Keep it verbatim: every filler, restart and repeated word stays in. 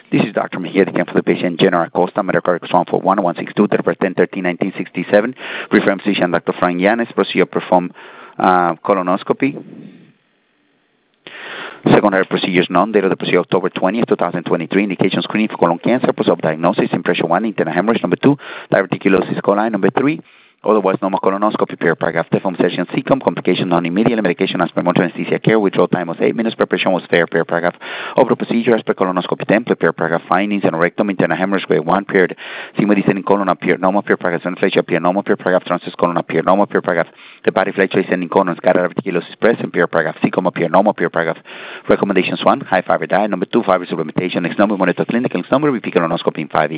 This is Doctor Mejia, the camp for the patient, General Acosta, medical response for one one six two, ten thirteen nineteen sixty-seven. Referring physician, Doctor Frank Yanes, procedure perform uh, colonoscopy. Secondary procedures none. Date of the procedure October twentieth, twenty twenty-three. Indication screening for colon cancer. Post-op diagnosis. Impression one. Internal hemorrhage. Number two. Diverticulosis coli. Number three. Otherwise normal colonoscopy. Per paragraph. Deform session. C C O M. Complication non-immediate. Medication as per monitoring anesthesia care. Withdrawal time was eight minutes. Preparation was fair. Per paragraph. Overall procedure as per colonoscopy template. Per paragraph. Findings and rectum. Internal hemorrhage grade one. Period. Sigma descending colon appeared normal. Per paragraph. Sunflation appeared normal. Per paragraph. Transverse colon appeared normal. Per paragraph. Hepatic fluctuation descending colon. Scatter diverticulosis present. Per paragraph. C C O M appeared normal. Per paragraph. Recommendations one. High fiber diet. Number two. Fiber supplementation. Next number. Monitor clinical. Next number. Repeat colonoscopy in five years.